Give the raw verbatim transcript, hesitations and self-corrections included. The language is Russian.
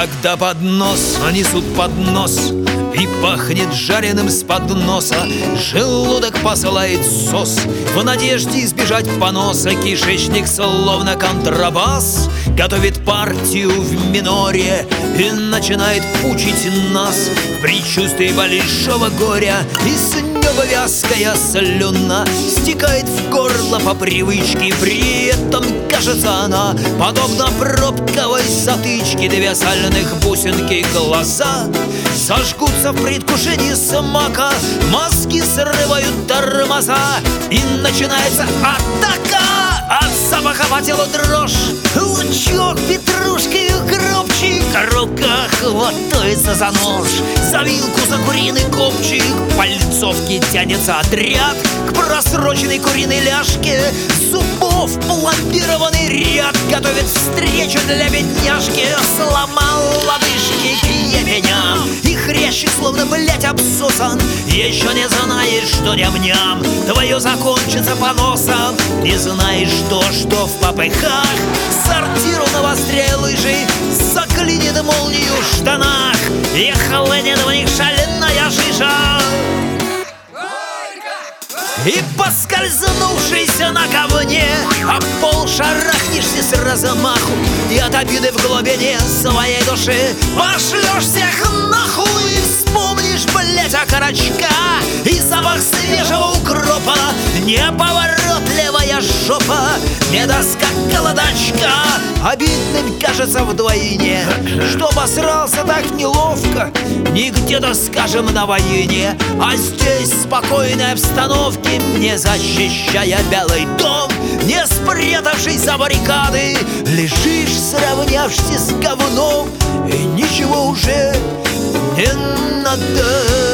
Когда поднос несут поднос и пахнет жареным с подноса, желудок посылает сос в надежде избежать поноса. Кишечник, словно контрабас, готовит партию в миноре и начинает пучить нас в предчувствии большого горя. Из неба вязкая слюна стекает в горло по привычке, при этом кажется она подобно пробковой затычке. Две сальных бусинки глаза зажгутся в предвкушении смака, мозги срывают тормоза, и начинается атака. От запаха по телу дрожь, лучок петрушки и укропчик, рука хватается за нож, за вилку, за куриный копчик. По лицовке тянется отряд к просроченной куриной ляжке, зубов пломбированный ряд готовит встречу для бедняжки. Сломал лодыжки к ебеням, и хрящик словно, блять, обсосан. Еще не знаешь, что ням-ням твое закончится поносом. Не знаешь, что, что в попыхах сортиру навостряя лыжи заклинит молнию в штанах и хлынет в них шальная жижа. И поскользнувшись на говне, об пол шарахнешься с размаху, и от обиды в глубине своей души пошлешь всех нахуй. И вспомнишь, блять, окорочка и запах свежего укропа, неповоротливая жопа, не доска колодочка. Обидным кажется вдвойне, что обосрался так неловко не где-то, скажем, на войне, а здесь в спокойной обстановке, не защищая Белый дом, не спрятавшись за баррикады, лежишь, сравнявшись с говном, и ничего уже не надо.